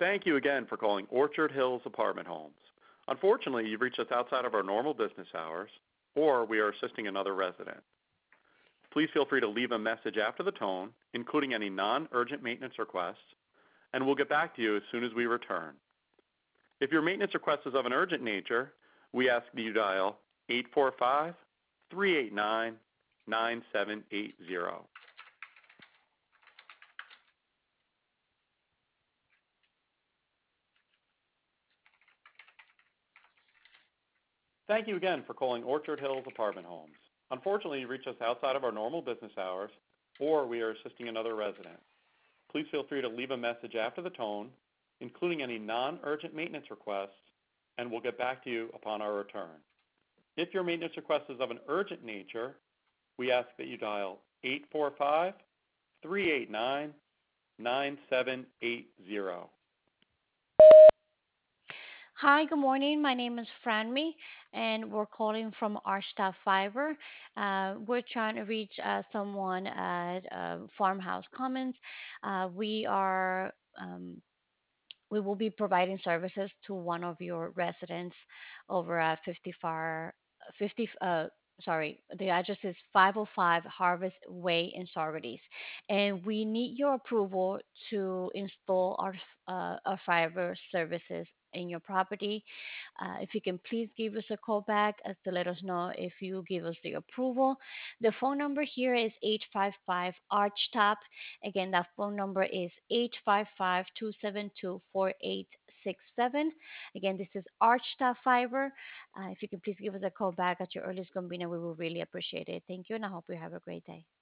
Thank you again for calling Orchard Hills Apartment Homes. Unfortunately, you've reached us outside of our normal business hours, or we are assisting another resident. Please feel free to leave a message after the tone, including any non-urgent maintenance requests, and we'll get back to you as soon as we return. If your maintenance request is of an urgent nature, we ask that you dial 845-389-9780. Thank you again for calling Orchard Hills Apartment Homes. Unfortunately, you reached us outside of our normal business hours, or we are assisting another resident. Please feel free to leave a message after the tone, including any non-urgent maintenance requests, and we'll get back to you upon our return. If your maintenance request is of an urgent nature, we ask that you dial 845-389-9780. Hi, good morning. My name is Franmy, and we're calling from Arshta Fiber. We're trying to reach someone at Farmhouse Commons. We are we will be providing services to one of your residents over at 50, sorry, the address is 505 Harvest Way in Saugerties. And we need your approval to install our fiber services in your property. If you can please give us a call back as to let us know if you give us the approval. The phone number here is 855 Archtop. Again, that phone number is 855-272-4867. Again, this is Archtop Fiber. If you can please give us a call back at your earliest convenience, we will really appreciate it. Thank you, and I hope you have a great day.